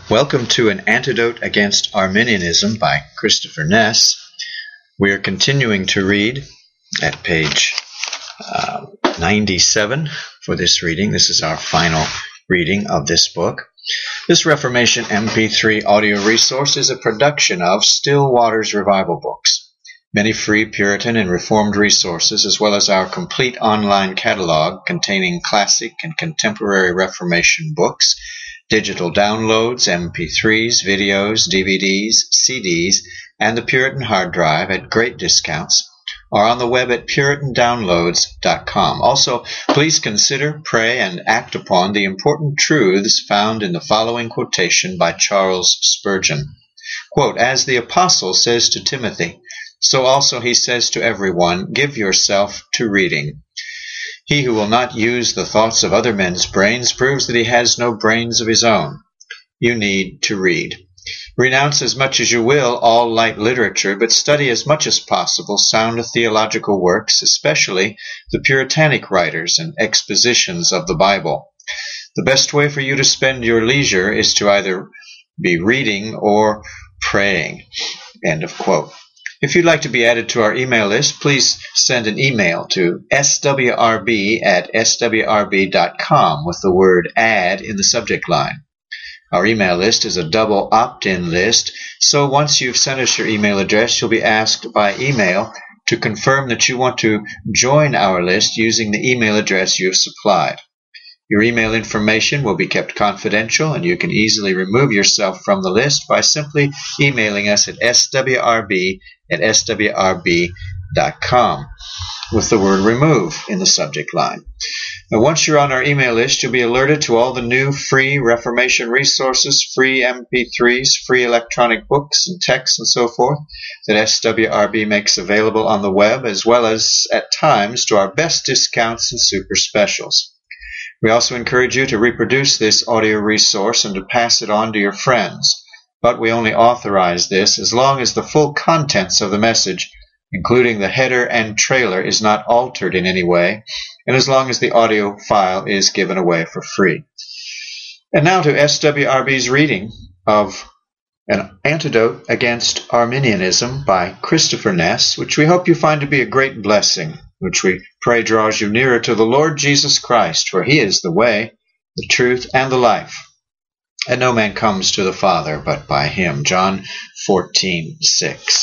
Welcome to An Antidote Against Arminianism by Christopher Ness. We are continuing to read at page 97 for this reading. This is our final reading of this book. This Reformation MP3 audio resource is a production of Still Waters Revival Books. Many free Puritan and Reformed resources, as well as our complete online catalog containing classic and contemporary Reformation books, digital downloads, MP3s, videos, DVDs, CDs, and the Puritan hard drive at great discounts are on the web at puritandownloads.com. Also, please consider, pray, and act upon the important truths found in the following quotation by Charles Spurgeon. Quote, "As the apostle says to Timothy, so also he says to everyone, give yourself to reading. He who will not use the thoughts of other men's brains proves that he has no brains of his own. You need to read. Renounce as much as you will all light literature, but study as much as possible sound theological works, especially the Puritanic writers and expositions of the Bible. The best way for you to spend your leisure is to either be reading or praying." End of quote. If you'd like to be added to our email list, please send an email to swrb@swrb.com with the word add in the subject line. Our email list is a double opt-in list, so once you've sent us your email address, you'll be asked by email to confirm that you want to join our list using the email address you have supplied. Your email information will be kept confidential, and you can easily remove yourself from the list by simply emailing us at swrb@swrb.com with the word remove in the subject line. Now, once you're on our email list, you'll be alerted to all the new free Reformation resources, free MP3s, free electronic books and texts and so forth that SWRB makes available on the web, as well as, at times, to our best discounts and super specials. We also encourage you to reproduce this audio resource and to pass it on to your friends, but we only authorize this as long as the full contents of the message, including the header and trailer, is not altered in any way, and as long as the audio file is given away for free. And now to SWRB's reading of An Antidote Against Arminianism by Christopher Ness, which we hope you find to be a great blessing, which we pray draws you nearer to the Lord Jesus Christ, for he is the way, the truth, and the life. And no man comes to the Father but by him. John 14:6.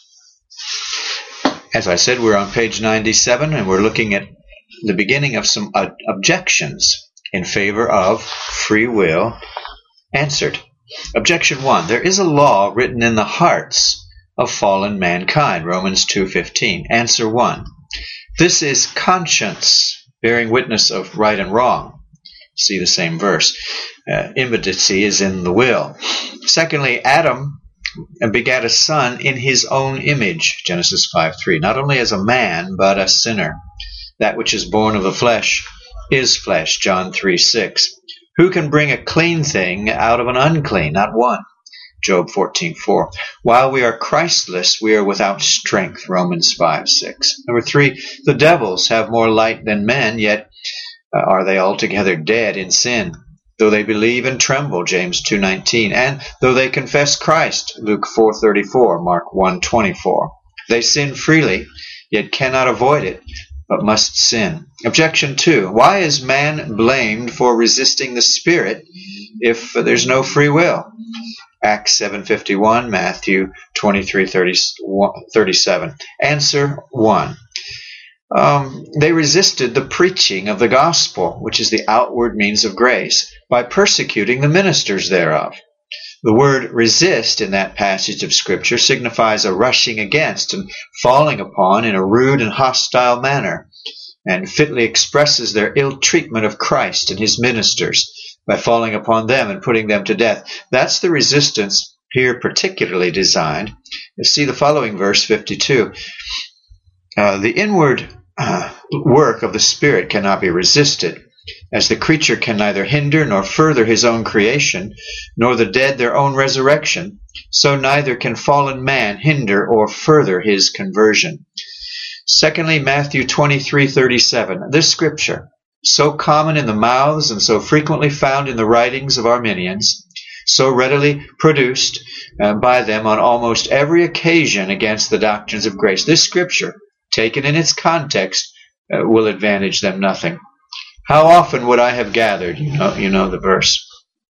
As I said, we're on page 97, and we're looking at the beginning of some objections in favor of free will answered. Objection 1. There is a law written in the hearts of fallen mankind. Romans 2:15. Answer 1. This is conscience, bearing witness of right and wrong. See the same verse. Impotency is in the will. Secondly, Adam begat a son in his own image. Genesis 5:3. Not only as a man, but a sinner. That which is born of the flesh is flesh. John 3:6. Who can bring a clean thing out of an unclean? Not one. Job 14:4. While we are Christless, we are without strength. Romans 5:6. Number 3, the devils have more light than men, yet are they altogether dead in sin? Though they believe and tremble, James 2:19, and though they confess Christ, Luke 4:34, Mark 1:24. They sin freely, yet cannot avoid it, but must sin. Objection 2. Why is man blamed for resisting the Spirit if there's no free will? Acts 7:51, Matthew 23:37. Answer 1. They resisted the preaching of the gospel, which is the outward means of grace, by persecuting the ministers thereof. The word resist in that passage of Scripture signifies a rushing against and falling upon in a rude and hostile manner, and fitly expresses their ill treatment of Christ and his ministers by falling upon them and putting them to death. That's the resistance here particularly designed. You see the following verse 52. The inward work of the Spirit cannot be resisted, as the creature can neither hinder nor further his own creation, nor the dead their own resurrection, so neither can fallen man hinder or further his conversion. Secondly, Matthew 23:37. This scripture, so common in the mouths and so frequently found in the writings of Arminians, so readily produced by them on almost every occasion against the doctrines of grace. This scripture, taken in its context, will advantage them nothing. How often would I have gathered? You know the verse.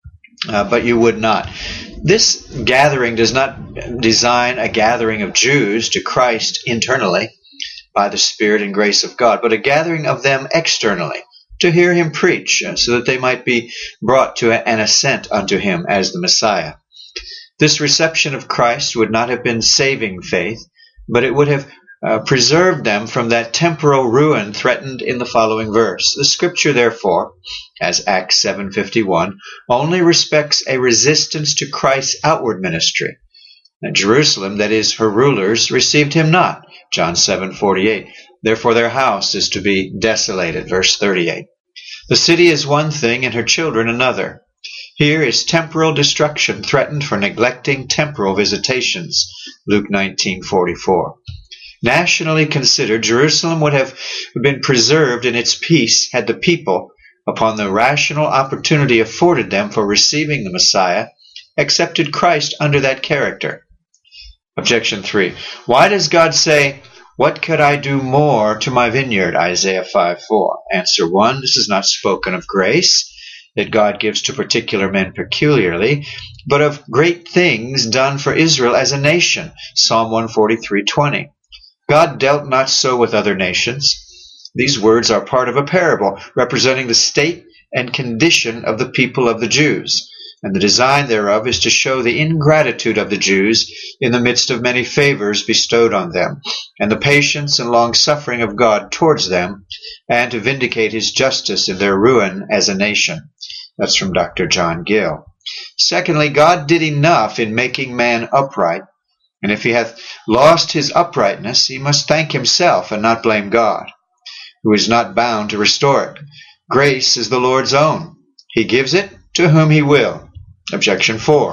But you would not. This gathering does not design a gathering of Jews to Christ internally by the Spirit and grace of God, but a gathering of them externally to hear him preach, so that they might be brought to an assent unto him as the Messiah. This reception of Christ would not have been saving faith, but it would have preserved them from that temporal ruin threatened in the following verse. The scripture, therefore, as Acts 7:51, only respects a resistance to Christ's outward ministry. And Jerusalem, that is, her rulers, received him not. John 7:48. Therefore their house is to be desolated. Verse 38. The city is one thing and her children another. Here is temporal destruction threatened for neglecting temporal visitations. Luke 19:44. Nationally considered, Jerusalem would have been preserved in its peace had the people, upon the rational opportunity afforded them for receiving the Messiah, accepted Christ under that character. Objection 3. Why does God say, "What could I do more to my vineyard?" Isaiah 5:4. Answer 1. This is not spoken of grace that God gives to particular men peculiarly, but of great things done for Israel as a nation. Psalm 143:20. God dealt not so with other nations. These words are part of a parable representing the state and condition of the people of the Jews, and the design thereof is to show the ingratitude of the Jews in the midst of many favors bestowed on them, and the patience and long-suffering of God towards them, and to vindicate his justice in their ruin as a nation. That's from Dr. John Gill. Secondly, God did enough in making man upright, and if he hath lost his uprightness, he must thank himself and not blame God, who is not bound to restore it. Grace is the Lord's own. He gives it to whom he will. Objection 4.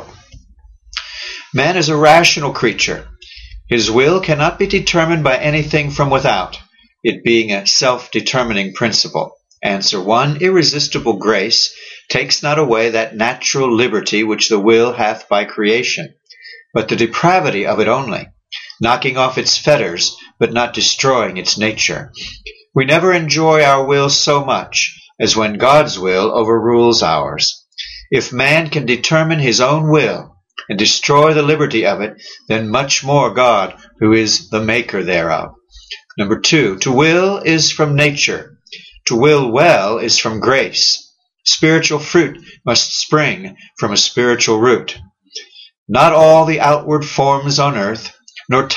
Man is a rational creature. His will cannot be determined by anything from without, it being a self-determining principle. Answer 1. Irresistible grace takes not away that natural liberty which the will hath by creation, but the depravity of it only, knocking off its fetters, but not destroying its nature. We never enjoy our will so much as when God's will overrules ours. If man can determine his own will and destroy the liberty of it, then much more God, who is the maker thereof. Number 2, to will is from nature. To will well is from grace. Spiritual fruit must spring from a spiritual root. Not all the outward forms on earth, nor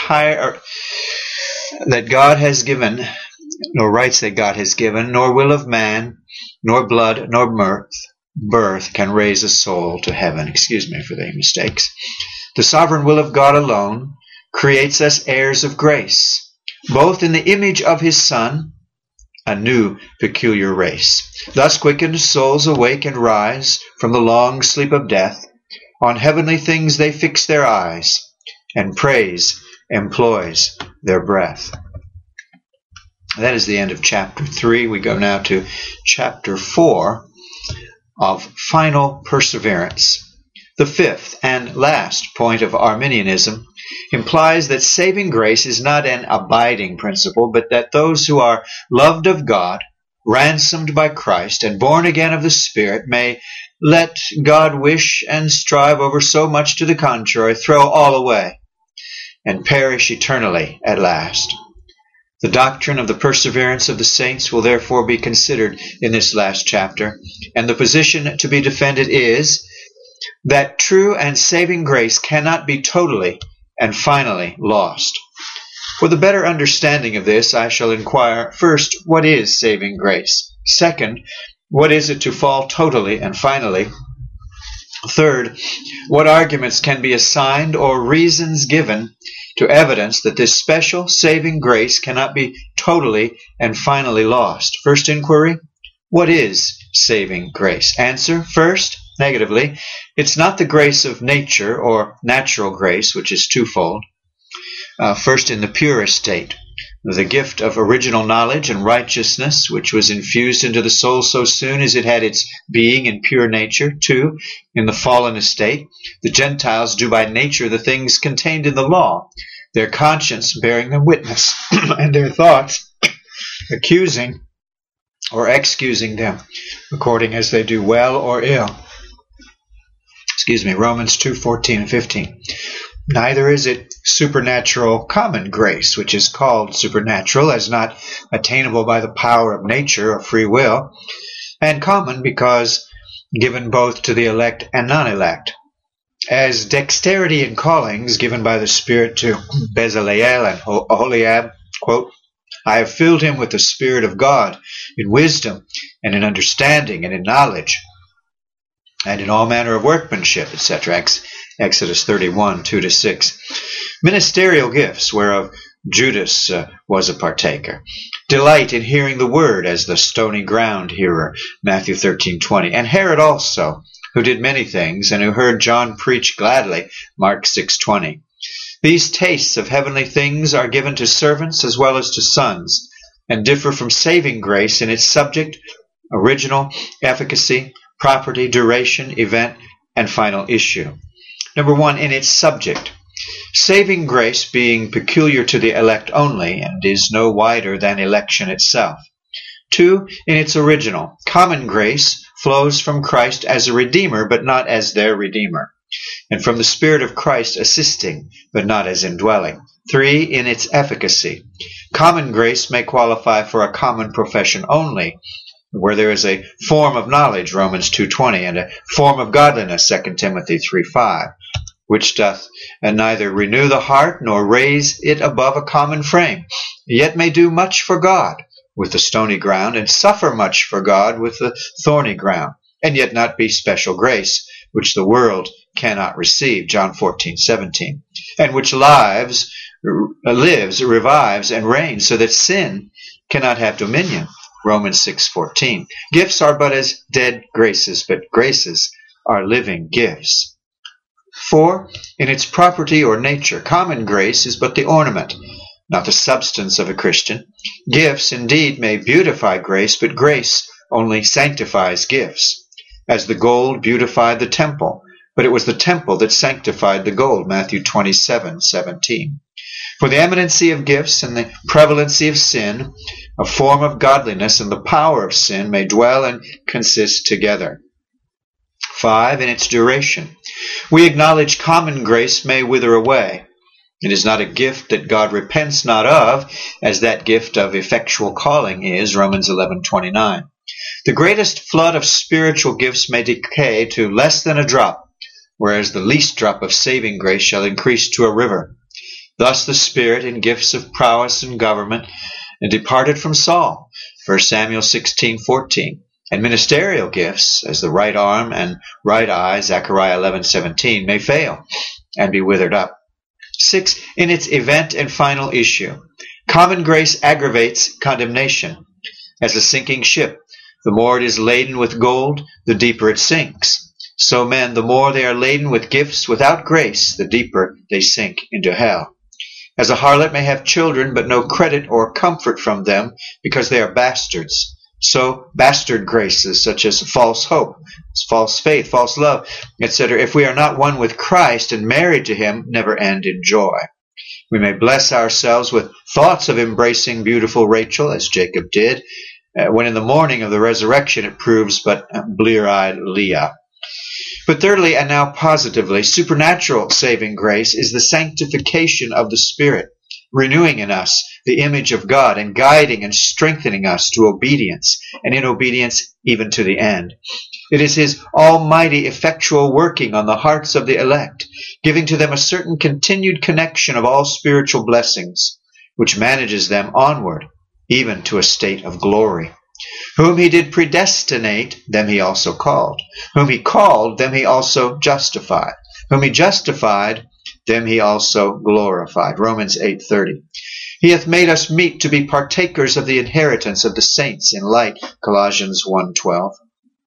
that God has given, nor rights that God has given, nor will of man, nor blood, nor birth can raise a soul to heaven. Excuse me for the mistakes. The sovereign will of God alone creates us heirs of grace, both in the image of his Son, a new peculiar race. Thus quickened souls awake and rise from the long sleep of death. On heavenly things they fix their eyes, and praise employs their breath. That is the end of chapter 3. We go now to chapter 4 of final perseverance. The fifth and last point of Arminianism implies that saving grace is not an abiding principle, but that those who are loved of God, ransomed by Christ, and born again of the Spirit may let God wish and strive over so much to the contrary, throw all away, and perish eternally at last. The doctrine of the perseverance of the saints will therefore be considered in this last chapter, and the position to be defended is that true and saving grace cannot be totally and finally lost. For the better understanding of this, I shall inquire, first, what is saving grace? Second, what is it to fall totally and finally? Third, what arguments can be assigned or reasons given to evidence that this special saving grace cannot be totally and finally lost? First inquiry, what is saving grace? Answer, first, negatively, it's not the grace of nature or natural grace, which is twofold. First, in the purest state, the gift of original knowledge and righteousness, which was infused into the soul so soon as it had its being in pure nature. 2, in the fallen estate, the Gentiles do by nature the things contained in the law, their conscience bearing them witness, and their thoughts accusing or excusing them, according as they do well or ill. Romans 2:14 and 15. Neither is it supernatural common grace, which is called supernatural, as not attainable by the power of nature or free will, and common because given both to the elect and non-elect. As dexterity in callings given by the Spirit to Bezaleel and Oholiab, quote, I have filled him with the Spirit of God in wisdom and in understanding and in knowledge and in all manner of workmanship, etc. Exodus 31, 2-6. Ministerial gifts, whereof Judas was a partaker. Delight in hearing the word as the stony ground hearer, Matthew 13:20. And Herod also, who did many things, and who heard John preach gladly, Mark 6:20. These tastes of heavenly things are given to servants as well as to sons, and differ from saving grace in its subject, original, efficacy, property, duration, event, and final issue. Number 1, in its subject. Saving grace being peculiar to the elect only, and is no wider than election itself. 2, in its original. Common grace flows from Christ as a Redeemer, but not as their Redeemer, and from the Spirit of Christ assisting, but not as indwelling. 3, in its efficacy. Common grace may qualify for a common profession only, where there is a form of knowledge, Romans 2:20, and a form of godliness, 2 Timothy 3:5, which doth neither renew the heart nor raise it above a common frame, yet may do much for God with the stony ground, and suffer much for God with the thorny ground, and yet not be special grace, which the world cannot receive, John 14:17, and which lives, revives, and reigns, so that sin cannot have dominion, Romans 6:14. Gifts are but as dead graces, but graces are living gifts. 4, in its property or nature. Common grace is but the ornament, not the substance of a Christian. Gifts indeed may beautify grace, but grace only sanctifies gifts. As the gold beautified the temple, but it was the temple that sanctified the gold, Matthew 27:17. For the eminency of gifts and the prevalency of sin, a form of godliness and the power of sin may dwell and consist together. 5, in its duration. We acknowledge common grace may wither away. It is not a gift that God repents not of, as that gift of effectual calling is, Romans 11:29. The greatest flood of spiritual gifts may decay to less than a drop, whereas the least drop of saving grace shall increase to a river. Thus the Spirit in gifts of prowess and government departed from Saul, 1 Samuel 16:14. And ministerial gifts, as the right arm and right eye, Zechariah 11:17, may fail and be withered up. 6, in its event and final issue. Common grace aggravates condemnation. As a sinking ship, the more it is laden with gold, the deeper it sinks. So men, the more they are laden with gifts without grace, the deeper they sink into hell. As a harlot may have children, but no credit or comfort from them, because they are bastards, so bastard graces such as false hope, false faith, false love, etc., if we are not one with Christ and married to him, never end in joy. We may bless ourselves with thoughts of embracing beautiful Rachel, as Jacob did, when in the morning of the resurrection it proves but blear-eyed Leah. But thirdly, and now positively, supernatural saving grace is the sanctification of the Spirit, renewing in us the image of God and guiding and strengthening us to obedience, and in obedience even to the end. It is his almighty effectual working on the hearts of the elect, giving to them a certain continued connection of all spiritual blessings, which manages them onward, even to a state of glory. Whom he did predestinate, them he also called. Whom he called, them he also justified. Whom he justified, them he also glorified. Romans 8:30. He hath made us meet to be partakers of the inheritance of the saints in light. Colossians 1:12.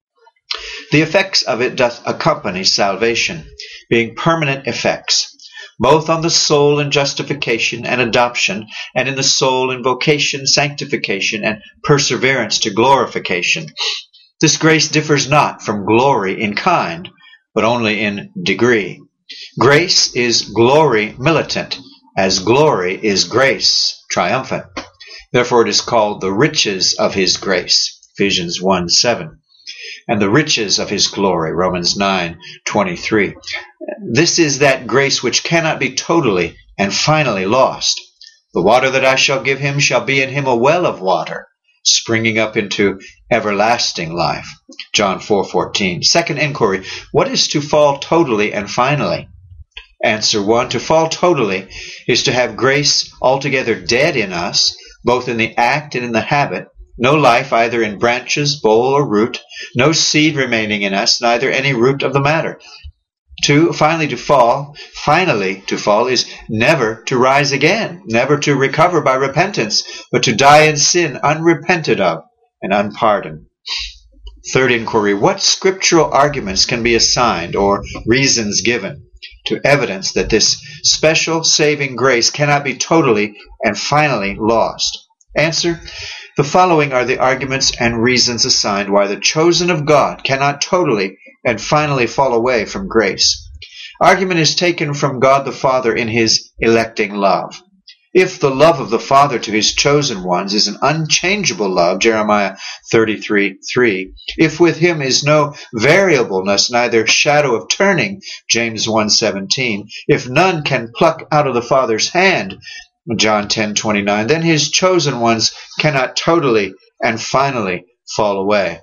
The effects of it doth accompany salvation, being permanent effects. both on the soul in justification and adoption, and in the soul in vocation, sanctification, and perseverance to glorification. This grace differs not from glory in kind, but only in degree. Grace is glory militant, as glory is grace triumphant. Therefore it is called the riches of his grace, Ephesians 1:7, and the riches of his glory, Romans 9:23. This is that grace which cannot be totally and finally lost. The water that I shall give him shall be in him a well of water, springing up into everlasting life. John 4:14. Second inquiry, what is to fall totally and finally? Answer 1. To fall totally is to have grace altogether dead in us, both in the act and in the habit, no life either in branches, bowl, or root, no seed remaining in us, neither any root of the matter. 2. Finally to fall is never to rise again, never to recover by repentance, but to die in sin unrepented of and unpardoned. Third inquiry, what scriptural arguments can be assigned or reasons given to evidence that this special saving grace cannot be totally and finally lost? Answer, the following are the arguments and reasons assigned why the chosen of God cannot totally and finally fall away from grace. Argument is taken from God the Father in his electing love. If the love of the Father to his chosen ones is an unchangeable love, Jeremiah 33:3, if with him is no variableness, neither shadow of turning, James 1:17, if none can pluck out of the Father's hand, John 10:29, then his chosen ones cannot totally and finally fall away.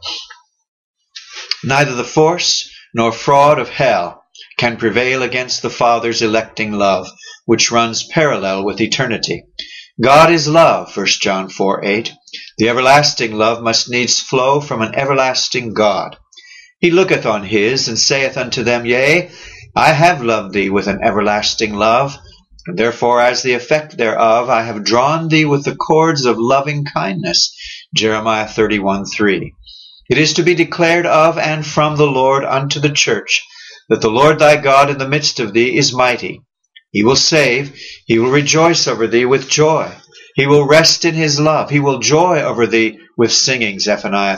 Neither the force nor fraud of hell can prevail against the Father's electing love, which runs parallel with eternity. God is love, 1 John 4:8. The everlasting love must needs flow from an everlasting God. He looketh on his, and saith unto them, Yea, I have loved thee with an everlasting love, and therefore as the effect thereof I have drawn thee with the cords of loving kindness. Jeremiah 31:3. It is to be declared of and from the Lord unto the church, that the Lord thy God in the midst of thee is mighty. He will save, he will rejoice over thee with joy. He will rest in his love, he will joy over thee with singing, Zephaniah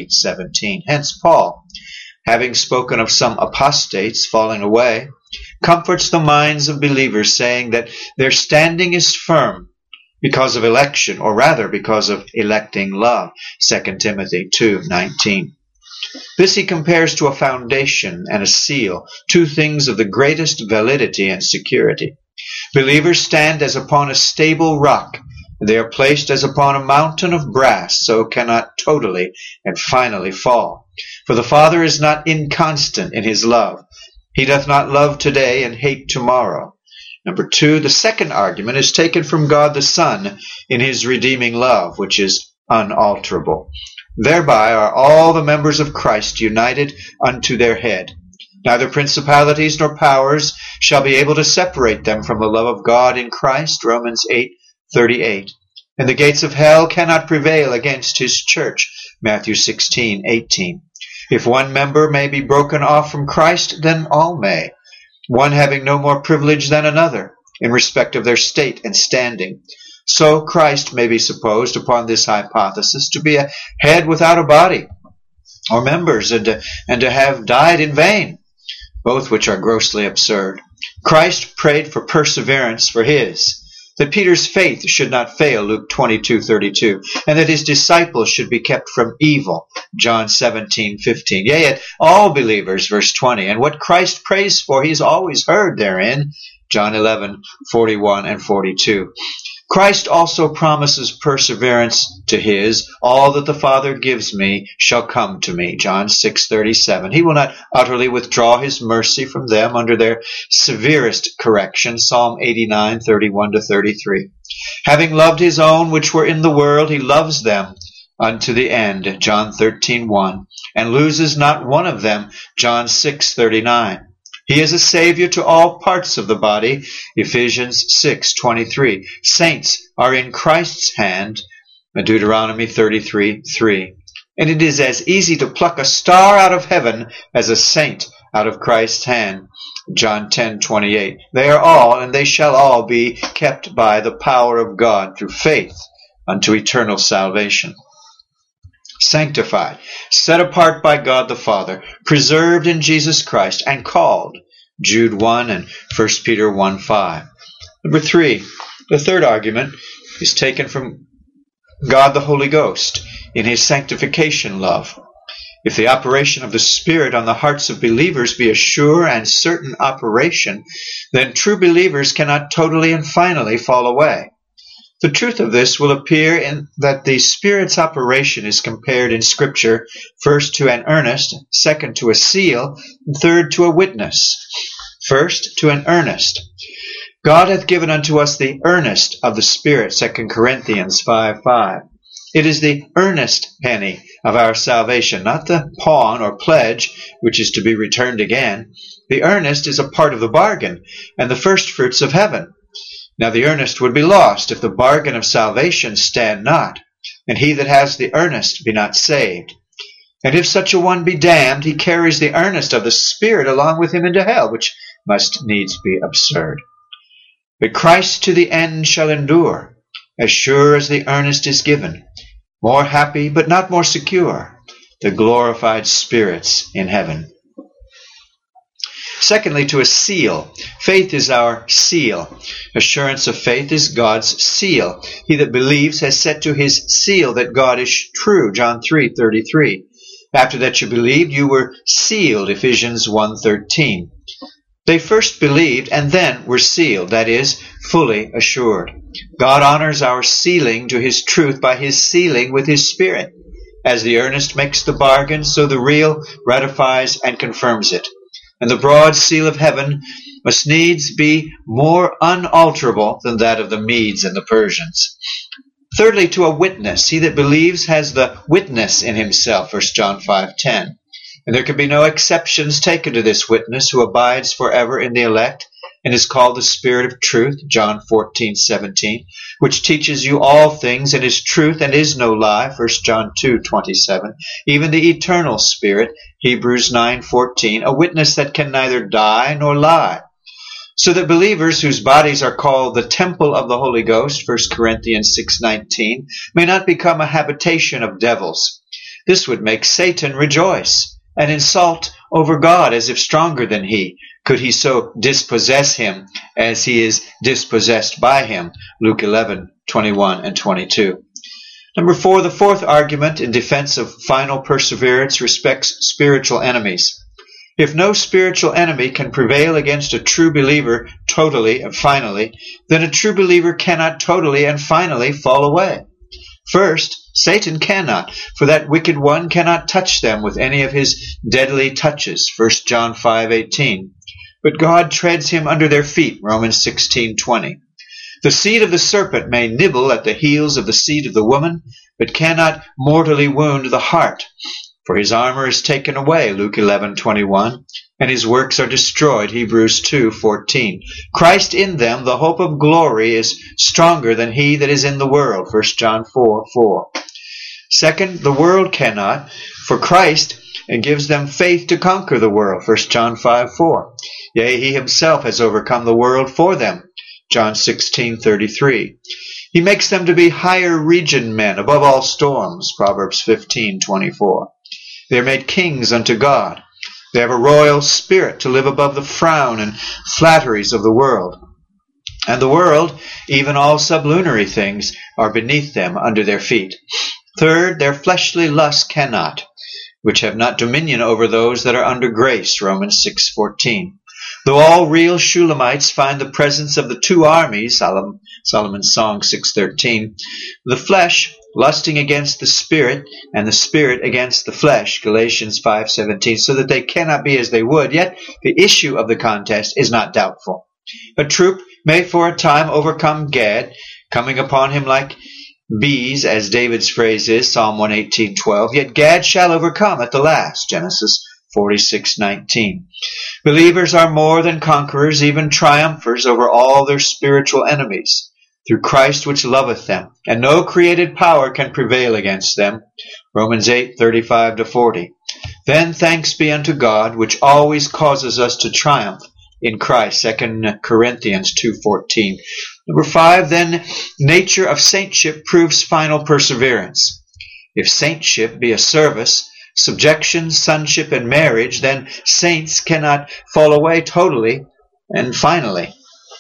3:17. Hence Paul, having spoken of some apostates falling away, comforts the minds of believers, saying that their standing is firm because of election, or rather because of electing love, 2 Timothy 2:19. This he compares to a foundation and a seal, two things of the greatest validity and security. Believers stand as upon a stable rock, and they are placed as upon a mountain of brass, so cannot totally and finally fall. For the Father is not inconstant in his love. He doth not love today and hate tomorrow. Number 2, the second argument is taken from God the Son in his redeeming love, which is unalterable. Thereby are all the members of Christ united unto their head. Neither principalities nor powers shall be able to separate them from the love of God in Christ, Romans 8:38. And the gates of hell cannot prevail against his church, Matthew 16:18. If one member may be broken off from Christ, then all may, one having no more privilege than another, in respect of their state and standing. So Christ may be supposed, upon this hypothesis, to be a head without a body, or members, and to have died in vain, both which are grossly absurd. Christ prayed for perseverance for his, that Peter's faith should not fail, Luke 22:32, and that his disciples should be kept from evil, John 17:15. Yea, at all believers, verse 20, and what Christ prays for he is always heard therein, John 11:41 and 42. Christ also promises perseverance to his, all that the Father gives me shall come to me, John 6:37. He will not utterly withdraw his mercy from them under their severest correction, Psalm 89:31-33. Having loved his own which were in the world, he loves them unto the end, John 13:1, and loses not one of them, John 6:39. He is a Savior to all parts of the body, Ephesians 6:23. Saints are in Christ's hand, Deuteronomy 33:3. And it is as easy to pluck a star out of heaven as a saint out of Christ's hand. John 10:28. They are all, and they shall all be kept by the power of God through faith unto eternal salvation. Sanctified, set apart by God the Father, preserved in Jesus Christ, and called. Jude 1 and 1 Peter 1:5. Number 3, the third argument is taken from God the Holy Ghost in his sanctification love. If the operation of the Spirit on the hearts of believers be a sure and certain operation, then true believers cannot totally and finally fall away. The truth of this will appear in that the Spirit's operation is compared in Scripture first to an earnest, second to a seal, and third to a witness. First, to an earnest. God hath given unto us the earnest of the Spirit, 2 Corinthians 5:5. It is the earnest penny of our salvation, not the pawn or pledge, which is to be returned again. The earnest is a part of the bargain, and the first fruits of heaven. Now the earnest would be lost if the bargain of salvation stand not, and he that has the earnest be not saved. And if such a one be damned, he carries the earnest of the Spirit along with him into hell, which must needs be absurd. But Christ to the end shall endure, as sure as the earnest is given. More happy, but not more secure, the glorified spirits in heaven. Secondly, to a seal. Faith is our seal. Assurance of faith is God's seal. He that believes has set to his seal that God is true. John 3:33. After that you believed, you were sealed. Ephesians 1:13. They first believed and then were sealed, that is, fully assured. God honors our sealing to his truth by his sealing with his Spirit. As the earnest makes the bargain, so the real ratifies and confirms it. And the broad seal of heaven must needs be more unalterable than that of the Medes and the Persians. Thirdly, to a witness. He that believes has the witness in himself, 1 John 5:10. And there can be no exceptions taken to this witness who abides forever in the elect and is called the Spirit of truth, John 14:17, which teaches you all things and is truth and is no lie, 1 John 2:27, even the eternal Spirit, Hebrews 9:14, a witness that can neither die nor lie. So that believers whose bodies are called the temple of the Holy Ghost, 1 Corinthians 6:19, may not become a habitation of devils. This would make Satan rejoice and insult over God as if stronger than he, could he so dispossess him as he is dispossessed by him. Luke 11:21 and 22. Number 4, the fourth argument in defense of final perseverance respects spiritual enemies. If no spiritual enemy can prevail against a true believer totally and finally, then a true believer cannot totally and finally fall away. First, Satan cannot, for that wicked one cannot touch them with any of his deadly touches, 1 John 5:18. But God treads him under their feet, Romans 16:20. The seed of the serpent may nibble at the heels of the seed of the woman, but cannot mortally wound the heart. For his armor is taken away, Luke 11:21, and his works are destroyed, Hebrews 2:14. Christ in them, the hope of glory, is stronger than he that is in the world, 1 John 4:4. Second, the world cannot, for Christ gives them faith to conquer the world, 1 John 5:4. Yea, he himself has overcome the world for them, John 16:33. He makes them to be higher region men above all storms, Proverbs 15:24. They are made kings unto God. They have a royal spirit to live above the frown and flatteries of the world. And the world, even all sublunary things, are beneath them under their feet. Third, their fleshly lusts cannot, which have not dominion over those that are under grace, Romans 6:14. Though all real Shulamites find the presence of the two armies, Solomon's Song 6:13, the flesh lusting against the spirit, and the spirit against the flesh, Galatians 5:17, so that they cannot be as they would, yet the issue of the contest is not doubtful. A troop may for a time overcome Gad, coming upon him like bees, as David's phrase is, Psalm 118:12, yet Gad shall overcome at the last, Genesis 46:19. Believers are more than conquerors, even triumphers over all their spiritual enemies, through Christ which loveth them, and no created power can prevail against them. Romans 8:35-40. Then thanks be unto God, which always causes us to triumph in Christ. 2 Corinthians 2:14. Number 5, then nature of saintship proves final perseverance. If saintship be a service, subjection, sonship, and marriage, then saints cannot fall away totally and finally.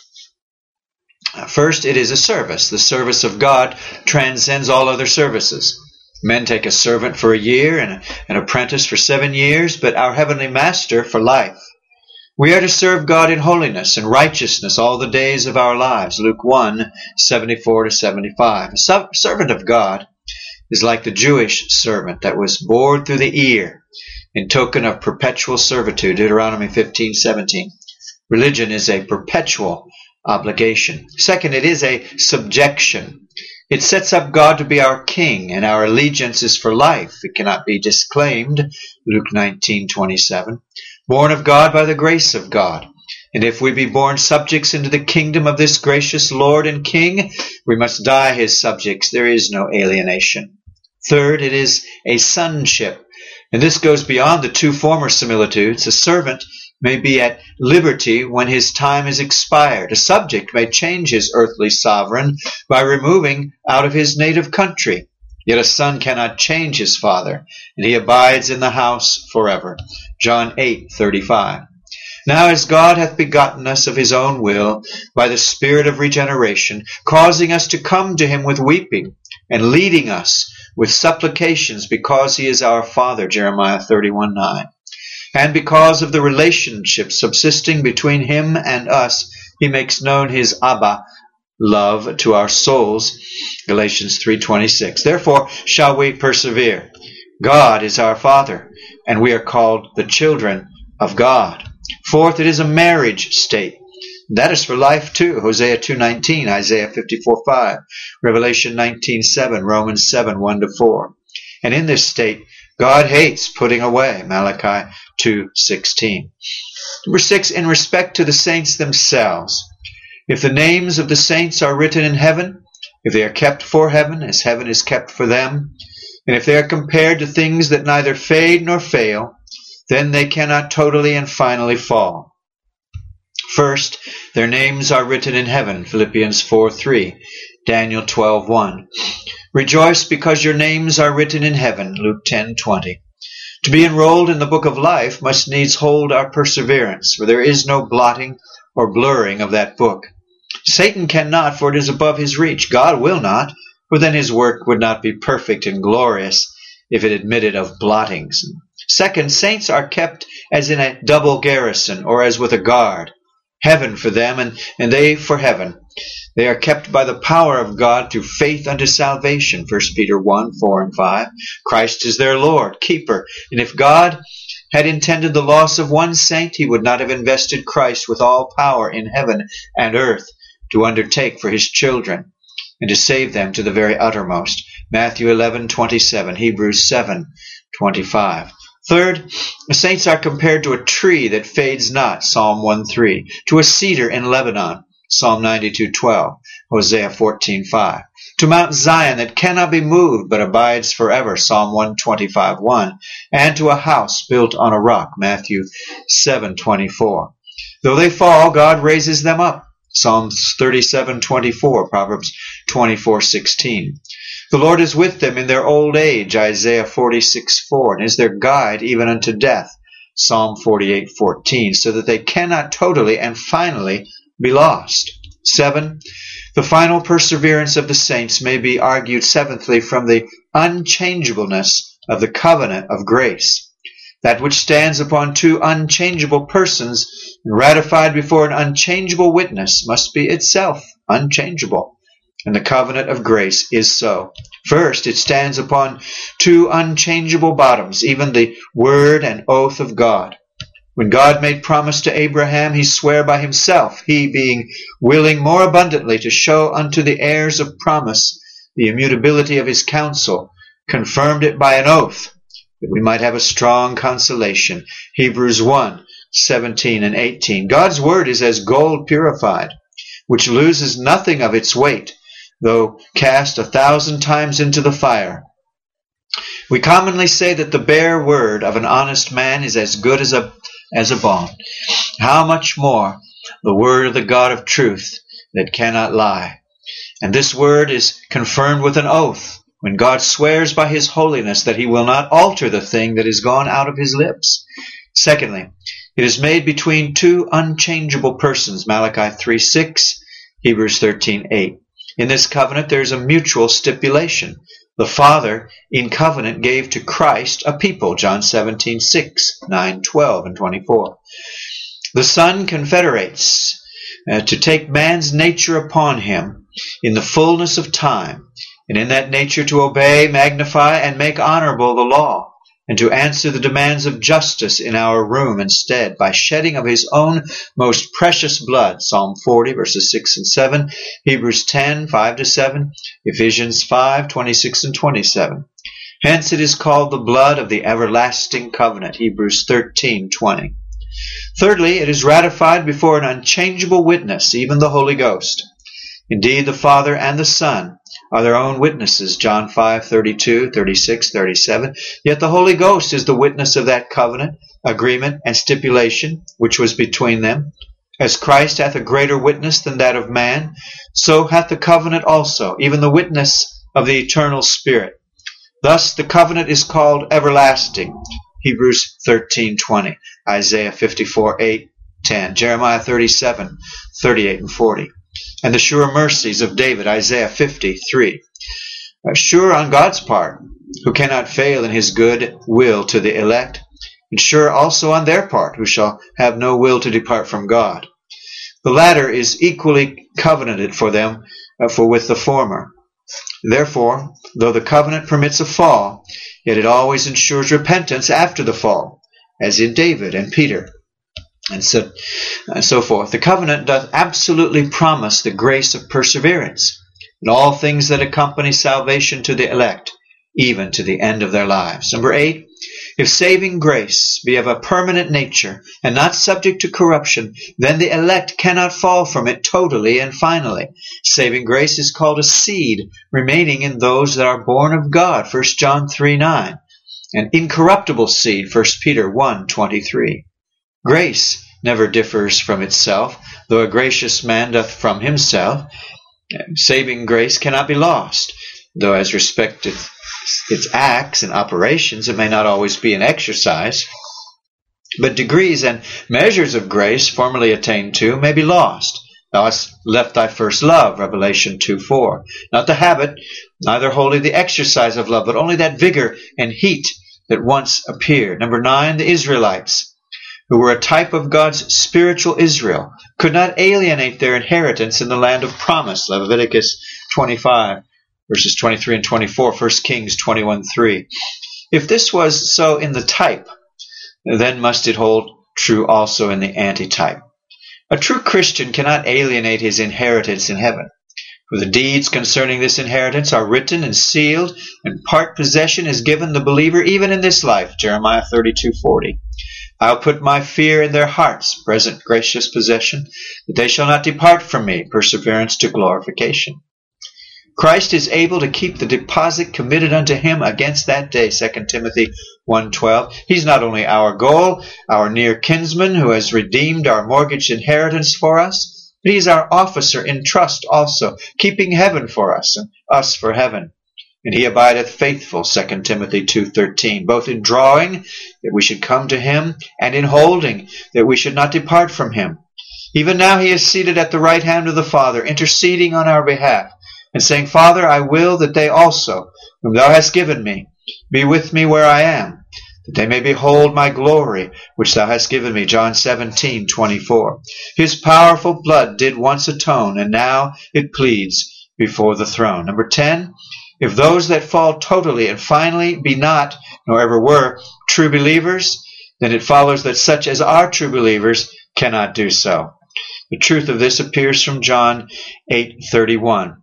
First, it is a service. The service of God transcends all other services. Men take a servant for a year and an apprentice for 7 years, but our heavenly master for life. We are to serve God in holiness and righteousness all the days of our lives. Luke 1:74-75. A servant of God is like the Jewish servant that was bored through the ear in token of perpetual servitude. Deuteronomy 15:17. Religion is a perpetual obligation. Second, it is a subjection. It sets up God to be our king, and our allegiance is for life. It cannot be disclaimed. Luke 19:27. Born of God by the grace of God. And if we be born subjects into the kingdom of this gracious Lord and King, we must die his subjects. There is no alienation. Third, it is a sonship. And this goes beyond the two former similitudes. A servant may be at liberty when his time is expired. A subject may change his earthly sovereign by removing out of his native country. Yet a son cannot change his father, and he abides in the house forever. John 8:35. Now as God hath begotten us of his own will by the Spirit of regeneration, causing us to come to him with weeping, and leading us with supplications, because he is our Father. Jeremiah 31:9. And because of the relationship subsisting between him and us, he makes known his Abba love to our souls. Galatians 3:26. Therefore shall we persevere. God is our Father, and we are called the children of God. Fourth, it is a marriage state. That is for life too. Hosea 2:19, Isaiah 54:5, Revelation 19:7, Romans 7:1-4. And in this state, God hates putting away. Malachi 2:16. Number 6, in respect to the saints themselves. If the names of the saints are written in heaven, if they are kept for heaven, as heaven is kept for them, and if they are compared to things that neither fade nor fail, then they cannot totally and finally fall. First, their names are written in heaven. Philippians 4:3, Daniel 12:1. Rejoice because your names are written in heaven. Luke 10:20. To be enrolled in the book of life must needs hold our perseverance, for there is no blotting or blurring of that book. Satan cannot, for it is above his reach. God will not, for then his work would not be perfect and glorious if it admitted of blottings. Second, saints are kept as in a double garrison, or as with a guard. Heaven for them, and they for heaven. They are kept by the power of God through faith unto salvation. 1 Peter 1:4-5. Christ is their Lord, keeper. And if God had intended the loss of one saint, he would not have invested Christ with all power in heaven and earth to undertake for his children and to save them to the very uttermost. Matthew 11:27, Hebrews 7:25. Third, the saints are compared to a tree that fades not, Psalm 1:3, to a cedar in Lebanon, Psalm 92:12, Hosea 14:5, to Mount Zion that cannot be moved but abides forever, Psalm 125:1, and to a house built on a rock, Matthew 7:24. Though they fall, God raises them up, Psalms 37:24, Proverbs 24:16. The Lord is with them in their old age, Isaiah 46:4, and is their guide even unto death, Psalm 48:14, so that they cannot totally and finally be lost. 7. The final perseverance of the saints may be argued, seventhly, from the unchangeableness of the covenant of grace. That which stands upon two unchangeable persons and ratified before an unchangeable witness must be itself unchangeable. And the covenant of grace is so. First, it stands upon two unchangeable bottoms, even the word and oath of God. When God made promise to Abraham, he sware by himself, he being willing more abundantly to show unto the heirs of promise the immutability of his counsel, confirmed it by an oath, that we might have a strong consolation. Hebrews 1:17-18. God's word is as gold purified, which loses nothing of its weight, though cast 1,000 times into the fire. We commonly say that the bare word of an honest man is as good as a bond. How much more the word of the God of truth that cannot lie. And this word is confirmed with an oath, when God swears by his holiness that he will not alter the thing that is gone out of his lips. Secondly, it is made between two unchangeable persons, Malachi 3:6, Hebrews 13:8. In this covenant there is a mutual stipulation. The Father in covenant gave to Christ a people, John 17:6, 9, 12, and 24. The Son confederates to take man's nature upon him in the fullness of time, and in that nature to obey, magnify, and make honorable the law, and to answer the demands of justice in our room instead, by shedding of his own most precious blood, Psalm 40, verses 6 and 7, Hebrews 10, 5-7, Ephesians 5, 26 and 27. Hence it is called the blood of the everlasting covenant, Hebrews 13, 20. Thirdly, it is ratified before an unchangeable witness, even the Holy Ghost. Indeed, the Father and the Son are their own witnesses, John 5, 32, 36, 37. Yet the Holy Ghost is the witness of that covenant, agreement, and stipulation which was between them. As Christ hath a greater witness than that of man, so hath the covenant also, even the witness of the eternal Spirit. Thus the covenant is called everlasting, Hebrews 13:20, Isaiah 54:8, 10, Jeremiah 37, 38 and 40. And the sure mercies of David, Isaiah 50:3. Sure on God's part, who cannot fail in his good will to the elect, and sure also on their part, who shall have no will to depart from God. The latter is equally covenanted for them, for with the former. Therefore, though the covenant permits a fall, yet it always ensures repentance after the fall, as in David and Peter, and so forth. The covenant doth absolutely promise the grace of perseverance and all things that accompany salvation to the elect, even to the end of their lives. Number 8, if saving grace be of a permanent nature and not subject to corruption, then the elect cannot fall from it totally and finally. Saving grace is called a seed remaining in those that are born of God, 1 John 3:9, an incorruptible seed, 1 Peter 1:23. Grace never differs from itself, though a gracious man doth from himself. Saving grace cannot be lost, though as respecteth its acts and operations, it may not always be in exercise. But degrees and measures of grace formerly attained to may be lost. Thou hast left thy first love, Revelation 2:4. Not the habit, neither wholly the exercise of love, but only that vigor and heat that once appeared. Number 9, the Israelites, who were a type of God's spiritual Israel, could not alienate their inheritance in the land of promise, Leviticus 25. Verses 23 and 24, 1 Kings 21:3. If this was so in the type, then must it hold true also in the antitype. A true Christian cannot alienate his inheritance in heaven, for the deeds concerning this inheritance are written and sealed, and part possession is given the believer even in this life, Jeremiah 32:40. I'll put my fear in their hearts, present gracious possession, that they shall not depart from me, perseverance to glorification. Christ is able to keep the deposit committed unto him against that day, 2 Timothy 1:12. He's not only our goal, our near kinsman who has redeemed our mortgaged inheritance for us, but he's our officer in trust also, keeping heaven for us and us for heaven. And he abideth faithful, 2 Timothy 2:13, both in drawing, that we should come to him, and in holding, that we should not depart from him. Even now he is seated at the right hand of the Father, interceding on our behalf, and saying, Father, I will that they also, whom thou hast given me, be with me where I am, that they may behold my glory, which thou hast given me. John 17:24. His powerful blood did once atone, and now it pleads before the throne. Number 10, if those that fall totally and finally be not, nor ever were, true believers, then it follows that such as are true believers cannot do so. The truth of this appears from John 8:31.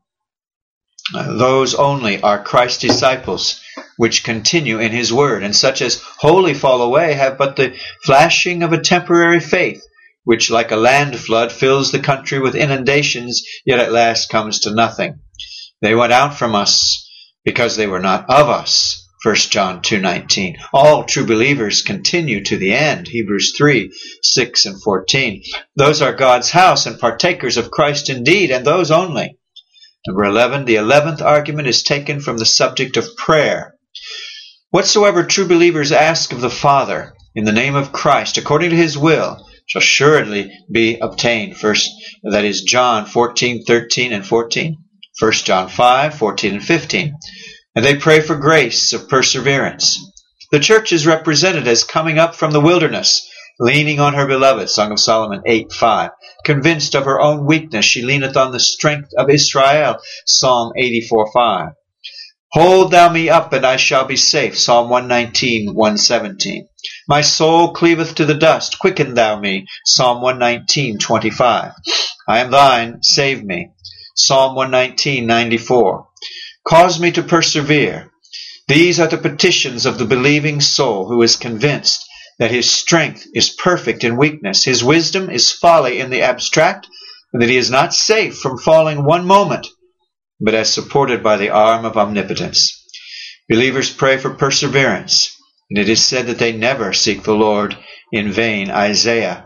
Those only are Christ's disciples which continue in his word, and such as wholly fall away have but the flashing of a temporary faith, which like a land flood fills the country with inundations, yet at last comes to nothing. They went out from us because they were not of us. 1 John 2:19. All true believers continue to the end, Hebrews 3:6 and 14. Those are God's house and partakers of Christ indeed, and those only. Number 11, the 11th argument is taken from the subject of prayer. Whatsoever true believers ask of the Father in the name of Christ, according to his will, shall assuredly be obtained. That is John 14:13 and 14. 1 John 5:14 and 15. And they pray for grace of perseverance. The church is represented as coming up from the wilderness, leaning on her beloved, Song of Solomon 8:5. Convinced of her own weakness, she leaneth on the strength of Israel, Psalm 84:5. Hold thou me up, and I shall be safe, Psalm 119:117. My soul cleaveth to the dust, quicken thou me, Psalm 119:25. I am thine, save me, Psalm 119:94. Cause me to persevere. These are the petitions of the believing soul who is convinced that his strength is perfect in weakness, his wisdom is folly in the abstract, and that he is not safe from falling one moment, but as supported by the arm of omnipotence. Believers pray for perseverance, and it is said that they never seek the Lord in vain, Isaiah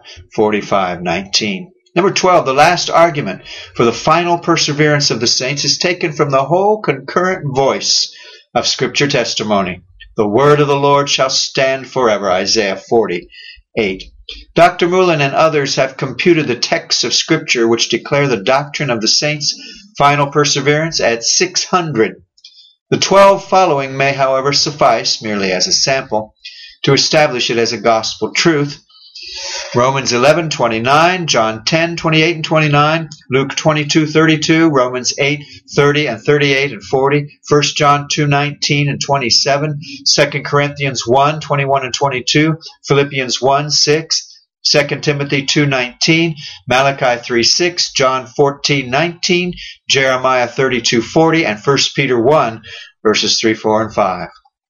45:19. Number 12, the last argument for the final perseverance of the saints is taken from the whole concurrent voice of Scripture testimony. The word of the Lord shall stand forever, Isaiah 40:8. Dr. Moulin and others have computed the texts of Scripture which declare the doctrine of the saints' final perseverance at 600. The 12 following may, however, suffice, merely as a sample, to establish it as a gospel truth. Romans 11:29, John 10:28 and 29, Luke 22:32, Romans 8:30 and 38 and 40, 1 John 2:19 and 27, 2 Corinthians 1:21 and 22, Philippians 1:6, 2 Timothy 2:19, Malachi 3:6, John 14:19, Jeremiah 32:40, and 1 Peter 1, verses 3, 4, and 5.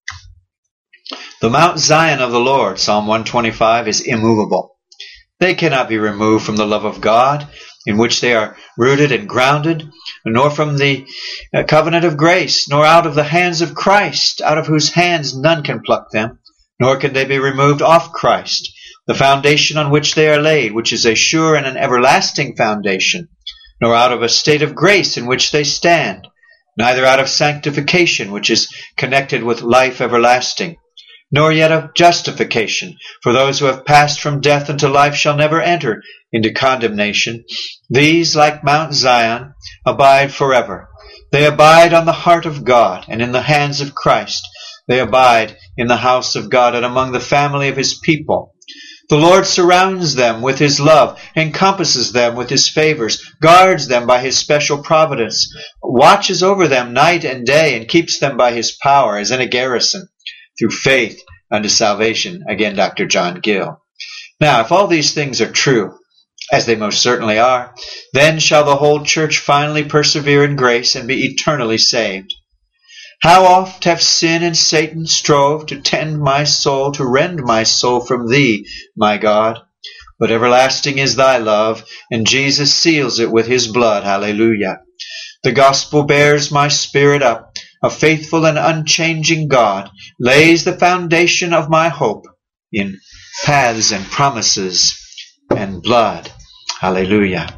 The Mount Zion of the Lord, Psalm 125, is immovable. They cannot be removed from the love of God, in which they are rooted and grounded, nor from the covenant of grace, nor out of the hands of Christ, out of whose hands none can pluck them, nor can they be removed off Christ, the foundation on which they are laid, which is a sure and an everlasting foundation, nor out of a state of grace in which they stand, neither out of sanctification, which is connected with life everlasting, nor yet of justification, for those who have passed from death unto life shall never enter into condemnation. These, like Mount Zion, abide forever. They abide on the heart of God and in the hands of Christ. They abide in the house of God and among the family of his people. The Lord surrounds them with his love, encompasses them with his favors, guards them by his special providence, watches over them night and day, and keeps them by his power as in a garrison, through faith unto salvation. Again, Dr. John Gill. Now, if all these things are true, as they most certainly are, then shall the whole church finally persevere in grace and be eternally saved. How oft have sin and Satan strove to tend my soul, to rend my soul from thee, my God. But everlasting is thy love, and Jesus seals it with his blood. Hallelujah. The gospel bears my spirit up. A faithful and unchanging God lays the foundation of my hope in paths and promises and blood. Hallelujah.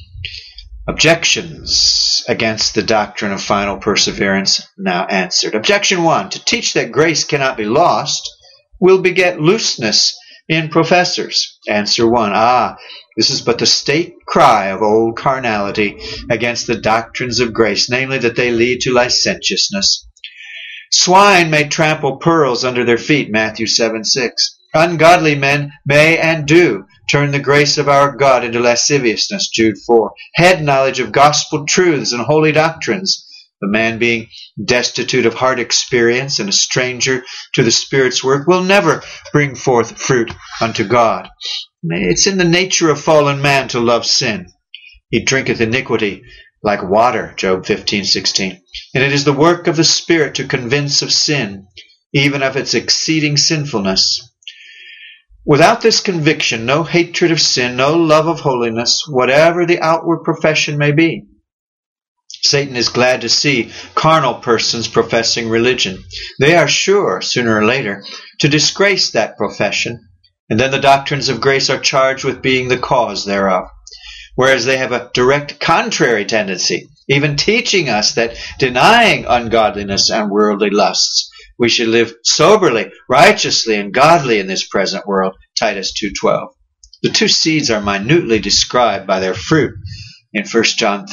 Objections against the doctrine of final perseverance now answered. Objection 1. To teach that grace cannot be lost will beget looseness in professors. Answer 1. This is but the state cry of old carnality against the doctrines of grace, namely that they lead to licentiousness. Swine may trample pearls under their feet, Matthew 7:6. Ungodly men may and do turn the grace of our God into lasciviousness, Jude 4. Head knowledge of gospel truths and holy doctrines, the man being destitute of heart experience and a stranger to the Spirit's work, will never bring forth fruit unto God. It's in the nature of fallen man to love sin. He drinketh iniquity like water, Job 15:16. And it is the work of the Spirit to convince of sin, even of its exceeding sinfulness. Without this conviction, no hatred of sin, no love of holiness, whatever the outward profession may be. Satan is glad to see carnal persons professing religion. They are sure, sooner or later, to disgrace that profession, and then the doctrines of grace are charged with being the cause thereof. Whereas they have a direct contrary tendency, even teaching us that denying ungodliness and worldly lusts, we should live soberly, righteously, and godly in this present world, Titus 2:12. The two seeds are minutely described by their fruit in 1 John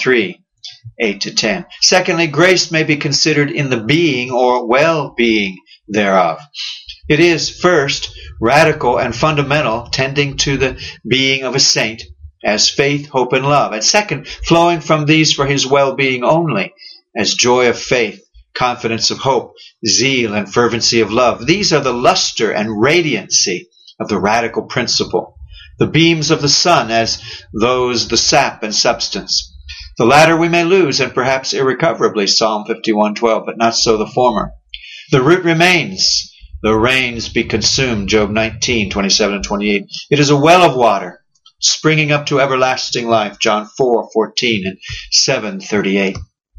3:8-10. Secondly, grace may be considered in the being or well-being thereof. It is, first, radical and fundamental, tending to the being of a saint, as faith, hope, and love. And second, flowing from these for his well-being only, as joy of faith, confidence of hope, zeal, and fervency of love. These are the luster and radiancy of the radical principle. The beams of the sun, as those the sap and substance. The latter we may lose, and perhaps irrecoverably, Psalm 51:12, but not so the former. The root remains, the rains be consumed, Job 19:27-28. It is a well of water, springing up to everlasting life, John 4:14 and 7:38.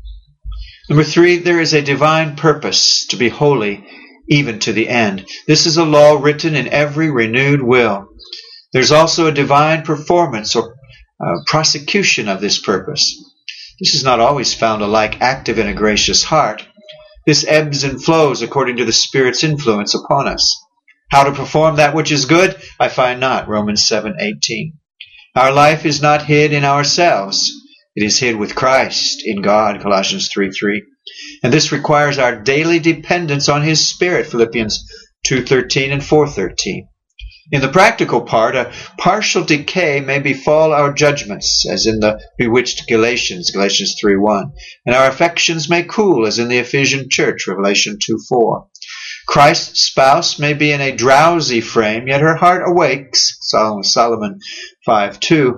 Number 3, there is a divine purpose to be holy even to the end. This is a law written in every renewed will. There's also a divine performance or prosecution of this purpose. This is not always found alike active in a gracious heart. This ebbs and flows according to the Spirit's influence upon us. How to perform that which is good, I find not, Romans 7:18. Our life is not hid in ourselves. It is hid with Christ in God, Colossians 3:3. And this requires our daily dependence on His Spirit, Philippians 2:13 and 4:13. In the practical part, a partial decay may befall our judgments, as in the bewitched Galatians, Galatians 3:1, and our affections may cool, as in the Ephesian church, Revelation 2:4. Christ's spouse may be in a drowsy frame, yet her heart awakes, Solomon 5:2.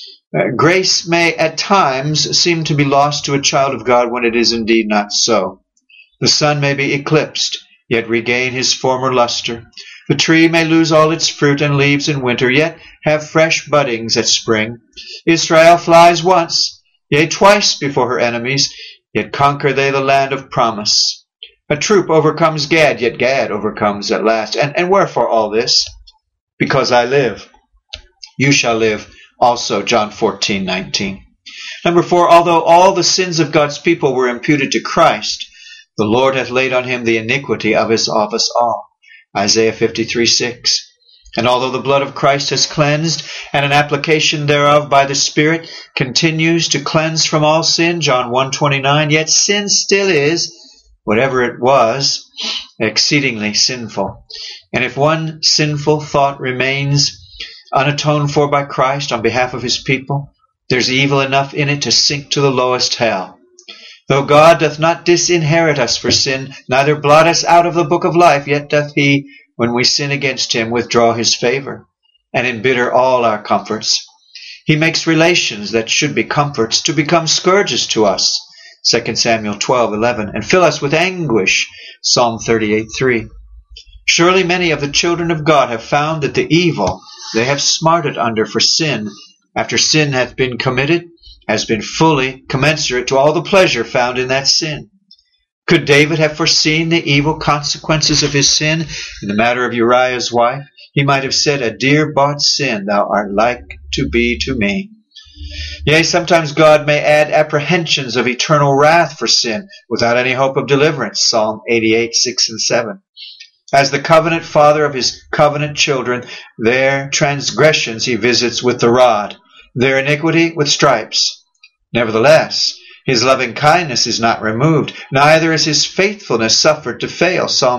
Grace may at times seem to be lost to a child of God when it is indeed not so. The sun may be eclipsed, yet regain his former luster. The tree may lose all its fruit and leaves in winter, yet have fresh buddings at spring. Israel flies once, yea, twice before her enemies, yet conquer they the land of promise. A troop overcomes Gad, yet Gad overcomes at last. And wherefore all this? Because I live. You shall live also, John 14:19. Number 4, although all the sins of God's people were imputed to Christ, the Lord hath laid on him the iniquity of us all. Isaiah 53:6. And although the blood of Christ has cleansed, and an application thereof by the Spirit continues to cleanse from all sin, John 1:29, yet sin still is, whatever it was, exceedingly sinful. And if one sinful thought remains unatoned for by Christ on behalf of his people, there's evil enough in it to sink to the lowest hell. Though God doth not disinherit us for sin, neither blot us out of the book of life, yet doth he, when we sin against him, withdraw his favor, and embitter all our comforts. He makes relations that should be comforts to become scourges to us, 2 Samuel 12:11, and fill us with anguish, Psalm 38:3. Surely many of the children of God have found that the evil they have smarted under for sin, after sin hath been committed, has been fully commensurate to all the pleasure found in that sin. Could David have foreseen the evil consequences of his sin in the matter of Uriah's wife? He might have said, "A dear-bought sin thou art like to be to me." Yea, sometimes God may add apprehensions of eternal wrath for sin without any hope of deliverance, Psalm 88:6 and 7. As the covenant father of his covenant children, their transgressions he visits with the rod, their iniquity with stripes. Nevertheless, his loving kindness is not removed, neither is his faithfulness suffered to fail, Psalm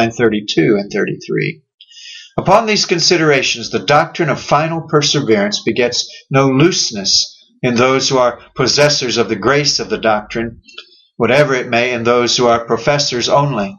89:32 and 33. Upon these considerations, the doctrine of final perseverance begets no looseness in those who are possessors of the grace of the doctrine, whatever it may in those who are professors only.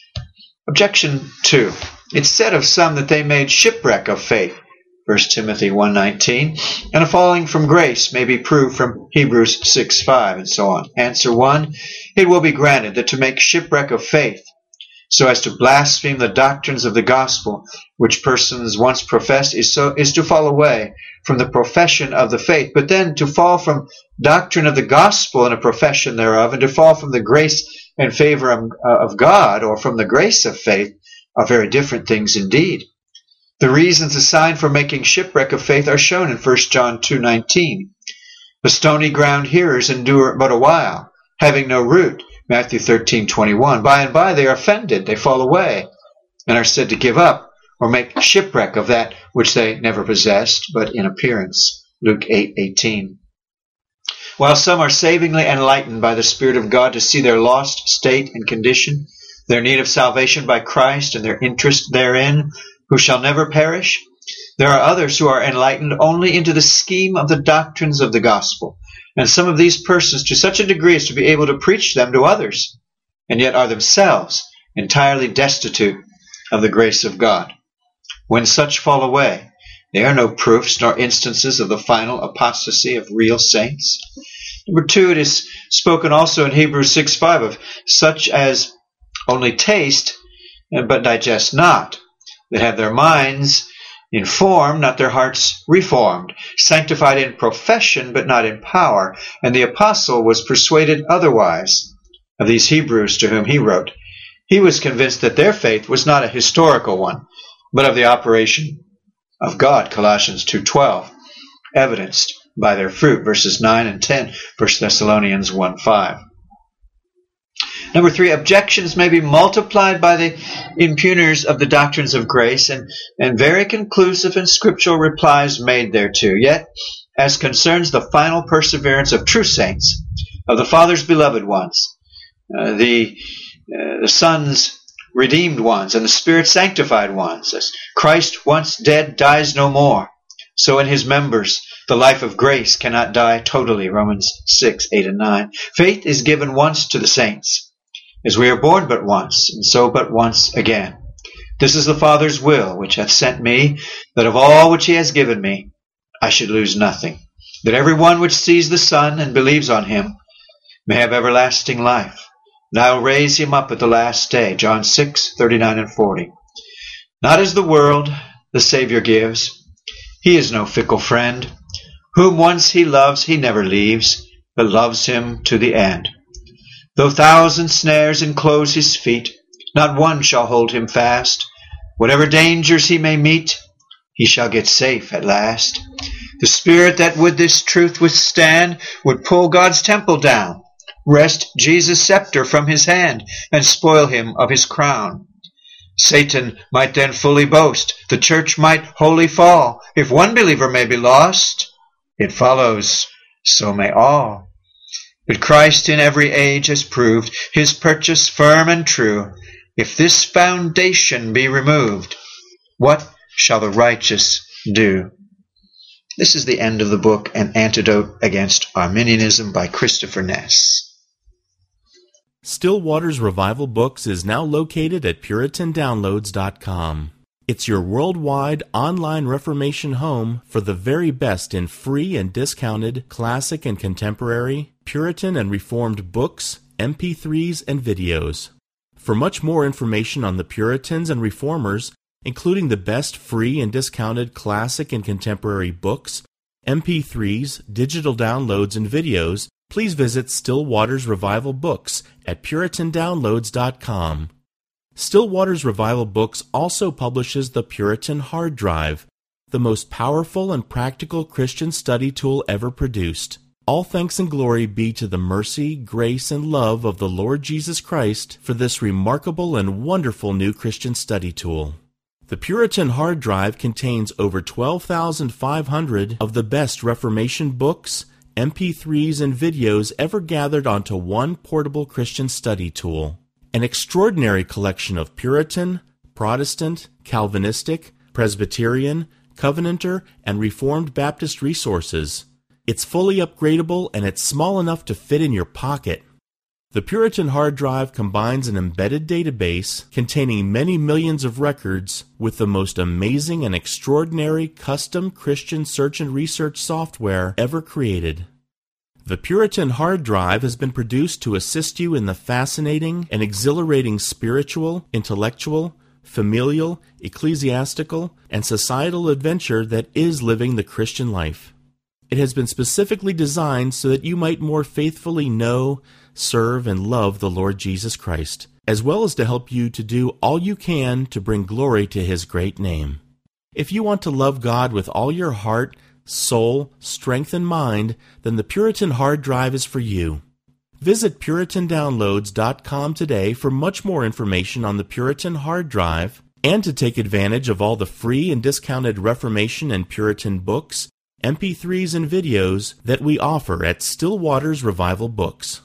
Objection 2. It's said of some that they made shipwreck of faith, 1 Timothy 1:19, and a falling from grace may be proved from Hebrews 6:5, and so on. Answer 1, it will be granted that to make shipwreck of faith, so as to blaspheme the doctrines of the gospel, which persons once professed, is to fall away from the profession of the faith. But then to fall from doctrine of the gospel and a profession thereof, and to fall from the grace and favor of God, or from the grace of faith, are very different things indeed. The reasons assigned for making shipwreck of faith are shown in 1 John 2:19. The stony ground hearers endure but a while, having no root, Matthew 13:21. By and by they are offended, they fall away, and are said to give up, or make shipwreck of that which they never possessed, but in appearance, Luke 8:18. While some are savingly enlightened by the Spirit of God to see their lost state and condition, their need of salvation by Christ, and their interest therein, who shall never perish, there are others who are enlightened only into the scheme of the doctrines of the gospel, and some of these persons to such a degree as to be able to preach them to others, and yet are themselves entirely destitute of the grace of God. When such fall away, they are no proofs nor instances of the final apostasy of real saints. Number 2, it is spoken also in Hebrews 6:5 of such as only taste, but digest not, that have their minds informed, not their hearts reformed, sanctified in profession, but not in power. And the apostle was persuaded otherwise of these Hebrews to whom he wrote. He was convinced that their faith was not a historical one, but of the operation of God, Colossians 2:12, evidenced by their fruit, verses 9 and 10, 1 Thessalonians 1:5. Number 3, objections may be multiplied by the impugners of the doctrines of grace, and very conclusive and scriptural replies made thereto. Yet, as concerns the final perseverance of true saints, of the Father's beloved ones, the Son's redeemed ones, and the Spirit sanctified ones, as Christ once dead dies no more, so in his members the life of grace cannot die totally, Romans 6:8 and 9. Faith is given once to the saints, as we are born but once, and so but once again. This is the Father's will, which hath sent me, that of all which he has given me, I should lose nothing, that every one which sees the Son and believes on him may have everlasting life. And I will raise him up at the last day, John 6:39 and 40. Not as the world the Savior gives. He is no fickle friend. Whom once he loves, he never leaves, but loves him to the end. Though 1,000 snares enclose his feet, not one shall hold him fast. Whatever dangers he may meet, he shall get safe at last. The spirit that would this truth withstand would pull God's temple down, wrest Jesus' scepter from his hand, and spoil him of his crown. Satan might then fully boast, the church might wholly fall. If one believer may be lost, it follows, so may all. But Christ in every age has proved his purchase firm and true. If this foundation be removed, what shall the righteous do? This is the end of the book, An Antidote Against Arminianism by Christopher Ness. Still Waters Revival Books is now located at PuritanDownloads.com. It's your worldwide online Reformation home for the very best in free and discounted classic and contemporary, Puritan and Reformed books, MP3s, and videos. For much more information on the Puritans and Reformers, including the best free and discounted classic and contemporary books, MP3s, digital downloads, and videos, please visit Still Waters Revival Books at PuritanDownloads.com. Still Waters Revival Books also publishes the Puritan Hard Drive, the most powerful and practical Christian study tool ever produced. All thanks and glory be to the mercy, grace, and love of the Lord Jesus Christ for this remarkable and wonderful new Christian study tool. The Puritan Hard Drive contains over 12,500 of the best Reformation books, MP3s, and videos ever gathered onto one portable Christian study tool. An extraordinary collection of Puritan, Protestant, Calvinistic, Presbyterian, Covenanter, and Reformed Baptist resources. It's fully upgradable and it's small enough to fit in your pocket. The Puritan Hard Drive combines an embedded database containing many millions of records with the most amazing and extraordinary custom Christian search and research software ever created. The Puritan Hard Drive has been produced to assist you in the fascinating and exhilarating spiritual, intellectual, familial, ecclesiastical, and societal adventure that is living the Christian life. It has been specifically designed so that you might more faithfully know, serve, and love the Lord Jesus Christ, as well as to help you to do all you can to bring glory to His great name. If you want to love God with all your heart, soul, strength, and mind, then the Puritan Hard Drive is for you. Visit PuritanDownloads.com today for much more information on the Puritan Hard Drive and to take advantage of all the free and discounted Reformation and Puritan books, MP3s, and videos that we offer at Still Waters Revival Books.